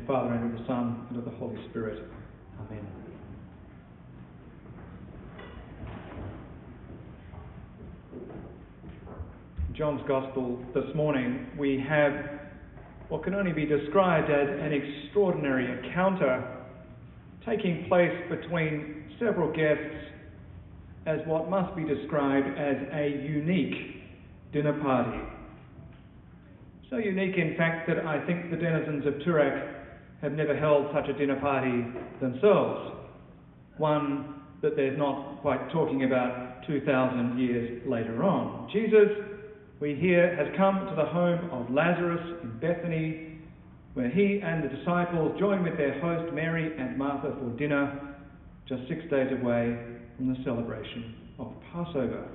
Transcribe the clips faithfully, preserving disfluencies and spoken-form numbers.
the Father, and of the Son, and of the Holy Spirit. Amen. In John's Gospel this morning, we have what can only be described as an extraordinary encounter taking place between several guests as what must be described as a unique dinner party. So unique, in fact, that I think the denizens of Turak have never held such a dinner party themselves. One that they're not quite talking about two thousand years later on. Jesus, we hear, has come to the home of Lazarus in Bethany, where he and the disciples join with their host Mary and Martha for dinner, just six days away from the celebration of Passover.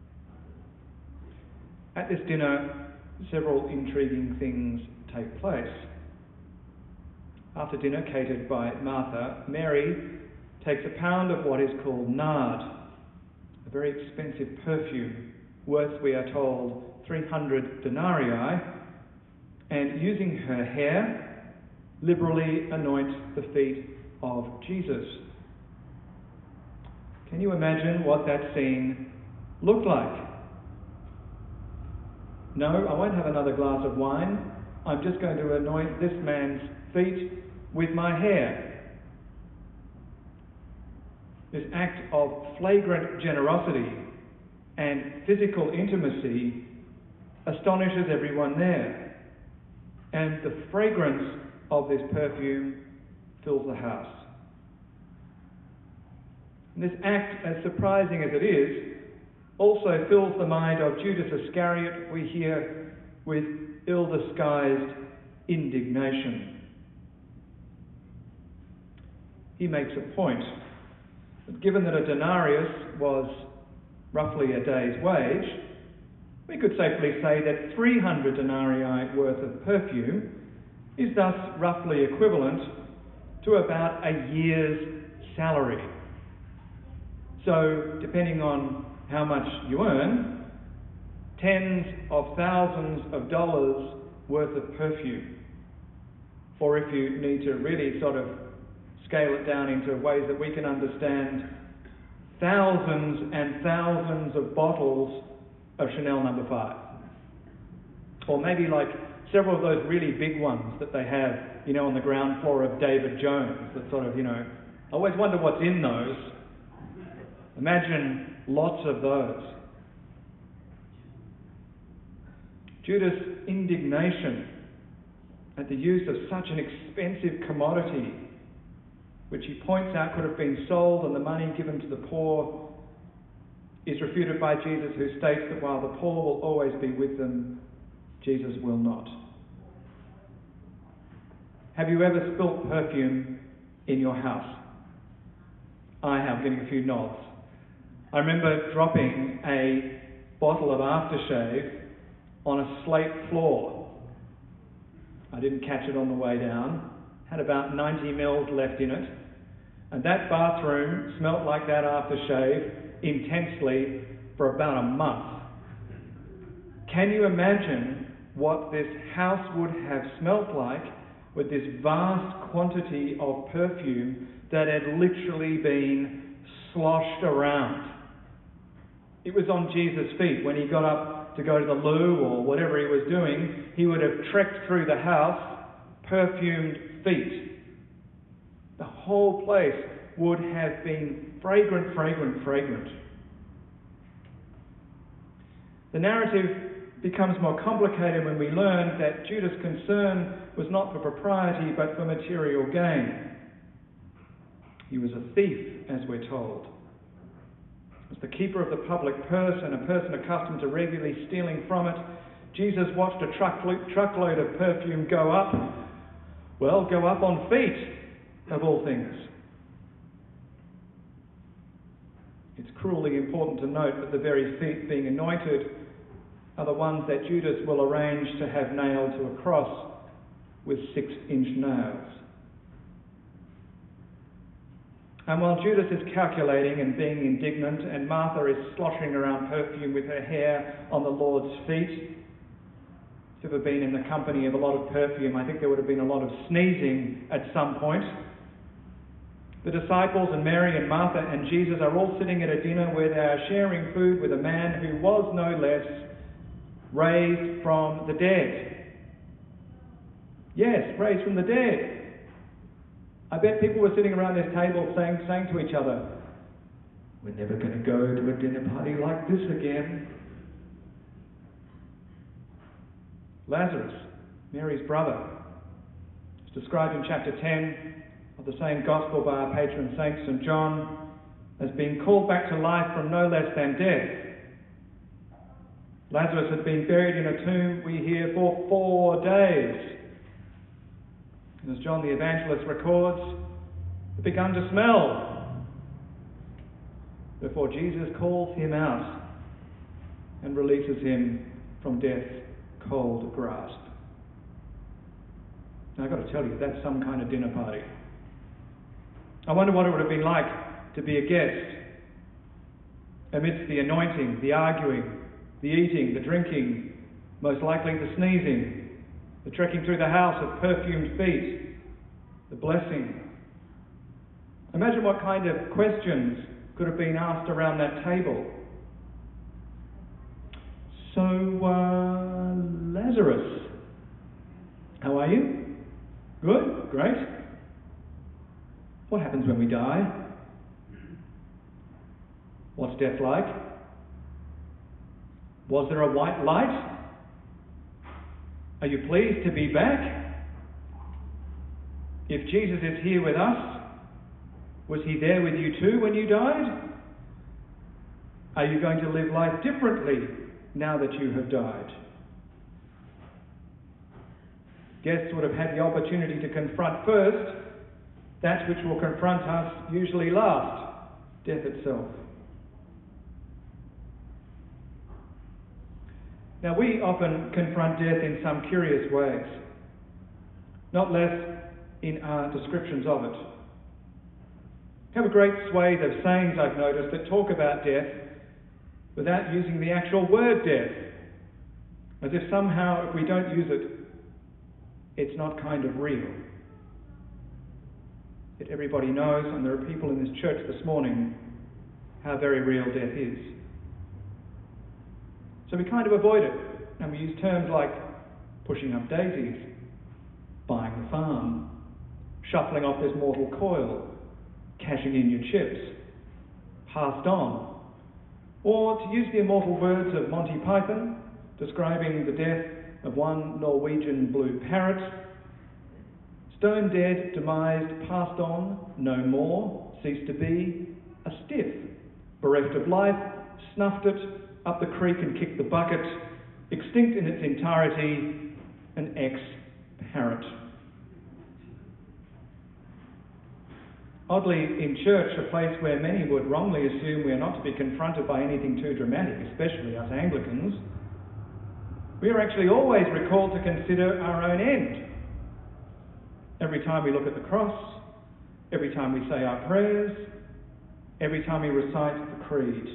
At this dinner, several intriguing things take place. After dinner, catered by Martha, Mary takes a pound of what is called nard, a very expensive perfume, worth, we are told, three hundred denarii, and using her hair, liberally anoints the feet of Jesus. Can you imagine what that scene looked like? No, I won't have another glass of wine. I'm just going to anoint this man's feet with my hair. This act of flagrant generosity and physical intimacy astonishes everyone there. And the fragrance of this perfume fills the house. And this act, as surprising as it is, also fills the mind of Judas Iscariot, we hear, with ill-disguised indignation. He makes a point that given that a denarius was roughly a day's wage, we could safely say that three hundred denarii worth of perfume is thus roughly equivalent to about a year's salary. So, depending on how much you earn, tens of thousands of dollars worth of perfume. Or if you need to really sort of scale it down into ways that we can understand, thousands and thousands of bottles of Chanel number five. Or maybe like several of those really big ones that they have, you know, on the ground floor of David Jones, that sort of, you know, I always wonder what's in those. Imagine lots of those. Judas' indignation at the use of such an expensive commodity, which he points out could have been sold and the money given to the poor, is refuted by Jesus, who states that while the poor will always be with them, Jesus will not. Have you ever spilt perfume in your house? I have, getting a few nods. I remember dropping a bottle of aftershave on a slate floor. I didn't catch it on the way down. Had about ninety mils left in it. And that bathroom smelt like that aftershave intensely for about a month. Can you imagine what this house would have smelt like with this vast quantity of perfume that had literally been sloshed around? It was on Jesus' feet. When he got up to go to the loo or whatever he was doing, he would have trekked through the house, perfumed feet. The whole place would have been fragrant, fragrant, fragrant. The narrative becomes more complicated when we learn that Judas' concern was not for propriety but for material gain. He was a thief, as we're told. As the keeper of the public purse and a person accustomed to regularly stealing from it, Jesus watched a truckload, truckload of perfume go up, well, go up on feet, of all things. It's cruelly important to note that the very feet being anointed are the ones that Judas will arrange to have nailed to a cross with six-inch nails. And while Judas is calculating and being indignant, and Martha is sloshing around perfume with her hair on the Lord's feet, If you've ever been in the company of a lot of perfume, I think there would have been a lot of sneezing at some point. The disciples and Mary and Martha and Jesus are all sitting at a dinner where they are sharing food with a man who was no less raised from the dead. Yes, raised from the dead. I bet people were sitting around this table saying, saying to each other, "We're never going to go to a dinner party like this again." Lazarus, Mary's brother, is described in chapter ten of the same Gospel by our patron Saint St John as being called back to life from no less than death. Lazarus had been buried in a tomb, we hear, for four days. And as John the Evangelist records, it begun to smell before Jesus calls him out and releases him from death's cold grasp. Now I've got to tell you, that's some kind of dinner party. I wonder what it would have been like to be a guest amidst the anointing, the arguing, the eating, the drinking, most likely the sneezing, the trekking through the house of perfumed feet, the blessing. Imagine what kind of questions could have been asked around that table. So, uh, Lazarus, how are you? Good? Great. What happens when we die? What's death like? Was there a white light? Are you pleased to be back? If Jesus is here with us, was he there with you too when you died? Are you going to live life differently now that you have died? Guests would have had the opportunity to confront first that which will confront us usually last, death itself. Now, we often confront death in some curious ways, not less in our descriptions of it. We have a great swathe of sayings, I've noticed, that talk about death without using the actual word death, as if somehow if we don't use it, it's not kind of real. Yet everybody knows, and there are people in this church this morning, how very real death is. So we kind of avoid it, and we use terms like pushing up daisies, buying the farm, shuffling off this mortal coil, cashing in your chips, passed on, or to use the immortal words of Monty Python, describing the death of one Norwegian blue parrot: stone dead, demised, passed on, no more, ceased to be, a stiff, bereft of life, snuffed it, up the creek and kicked the bucket, extinct in its entirety, an ex-parrot. Oddly, in church, a place where many would wrongly assume we are not to be confronted by anything too dramatic, especially us Anglicans, we are actually always recalled to consider our own end. Every time we look at the cross, every time we say our prayers, every time we recite the creed.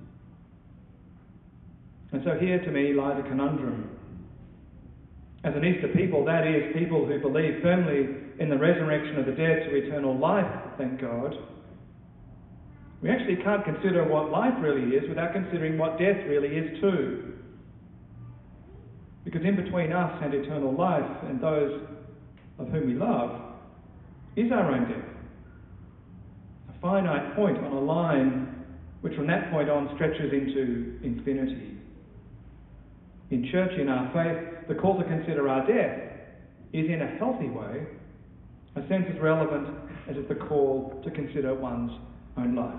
And so here to me lies a conundrum. As an Easter people, that is, people who believe firmly in the resurrection of the dead to eternal life, thank God, we actually can't consider what life really is without considering what death really is too. Because in between us and eternal life and those of whom we love is our own death. A finite point on a line which from that point on stretches into infinity. In church, in our faith, the call to consider our death is in a healthy way a sense as relevant as is the call to consider one's own life.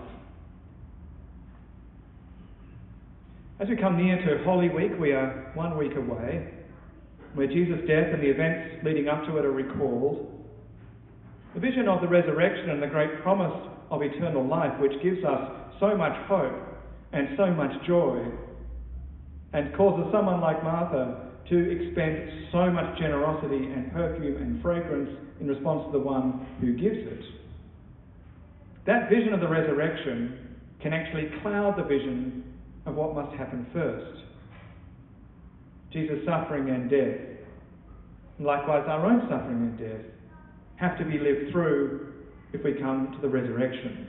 As we come near to Holy Week, we are one week away, where Jesus' death and the events leading up to it are recalled. The vision of the resurrection and the great promise of eternal life, which gives us so much hope and so much joy, and causes someone like Martha to expend so much generosity and perfume and fragrance in response to the one who gives it. That vision of the resurrection can actually cloud the vision of what must happen first. Jesus' suffering and death, and likewise our own suffering and death, have to be lived through if we come to the resurrection.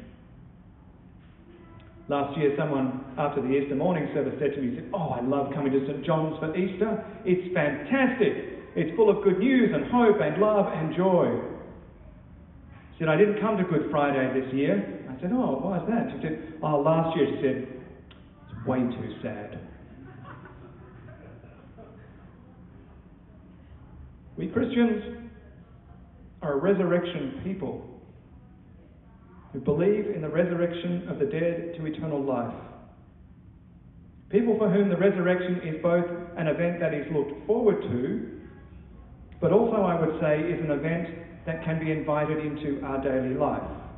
Last year, someone after the Easter morning service said to me, said, "Oh, I love coming to St John's for Easter. It's fantastic. It's full of good news and hope and love and joy." She said, "I didn't come to Good Friday this year." I said, "Oh, why is that?" She said, "Oh, last year," she said, "it's way too sad." We Christians are a resurrection people who believe in the resurrection of the dead to eternal life. People for whom the resurrection is both an event that is looked forward to, but also, I would say, is an event that can be invited into our daily life.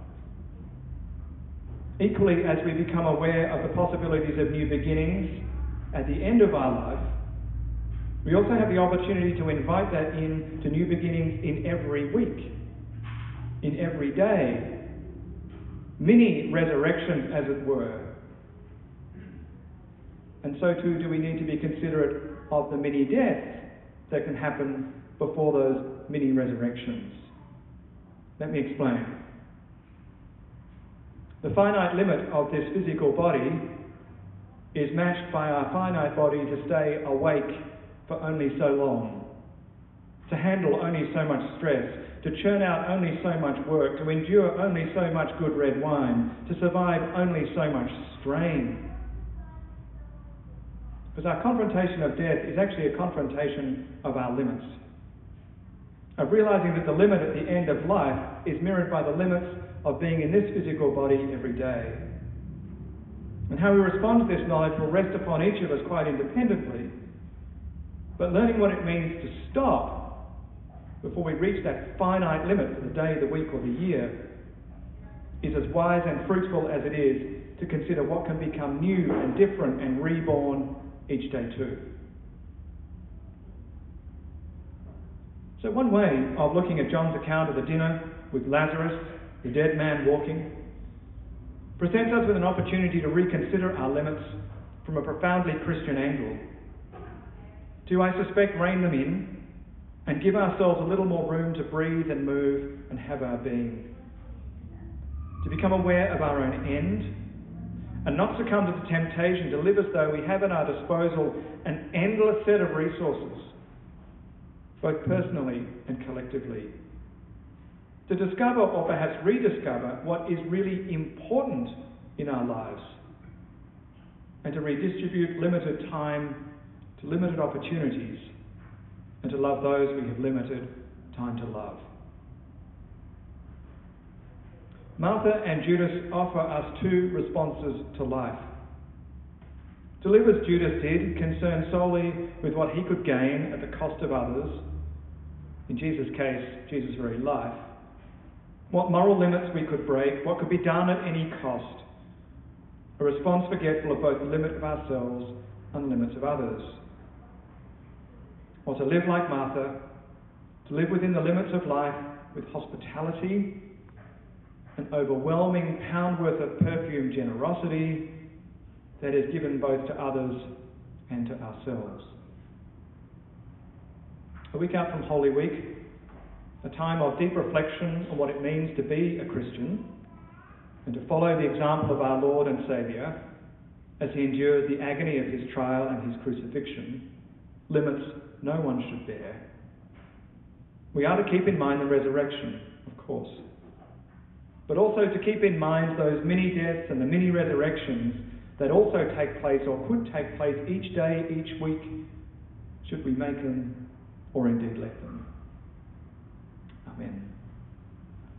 Equally, as we become aware of the possibilities of new beginnings at the end of our life, we also have the opportunity to invite that in to new beginnings in every week, in every day. Mini resurrections, as it were. And so too do we need to be considerate of the mini deaths that can happen before those mini resurrections. Let me explain. The finite limit of this physical body is matched by our finite body to stay awake for only so long, to handle only so much stress, to churn out only so much work, to endure only so much good red wine, to survive only so much strain. Because our confrontation of death is actually a confrontation of our limits, of realizing that the limit at the end of life is mirrored by the limits of being in this physical body every day. And how we respond to this knowledge will rest upon each of us quite independently. But learning what it means to stop before we reach that finite limit for the day, the week, or the year is as wise and fruitful as it is to consider what can become new and different and reborn each day too. So one way of looking at John's account of the dinner with Lazarus, the dead man walking, presents us with an opportunity to reconsider our limits from a profoundly Christian angle. To, I suspect, rein them in and give ourselves a little more room to breathe and move and have our being. To become aware of our own end and not succumb to the temptation to live as though we have at our disposal an endless set of resources, both personally and collectively. To discover or perhaps rediscover what is really important in our lives and to redistribute limited time to limited opportunities and to love those we have limited time to love. Martha and Judas offer us two responses to life. To live as Judas did, concerned solely with what he could gain at the cost of others, in Jesus' case, Jesus' very life, what moral limits we could break, what could be done at any cost, a response forgetful of both the limit of ourselves and the limits of others. Or to live like Martha, to live within the limits of life with hospitality, an overwhelming pound worth of perfume generosity that is given both to others and to ourselves. A week out from Holy Week, a time of deep reflection on what it means to be a Christian and to follow the example of our Lord and Saviour as he endured the agony of his trial and his crucifixion, limits no one should bear. We are to keep in mind the resurrection, of course, but also to keep in mind those mini deaths and the mini resurrections that also take place or could take place each day, each week, should we make them or indeed let them. Amen.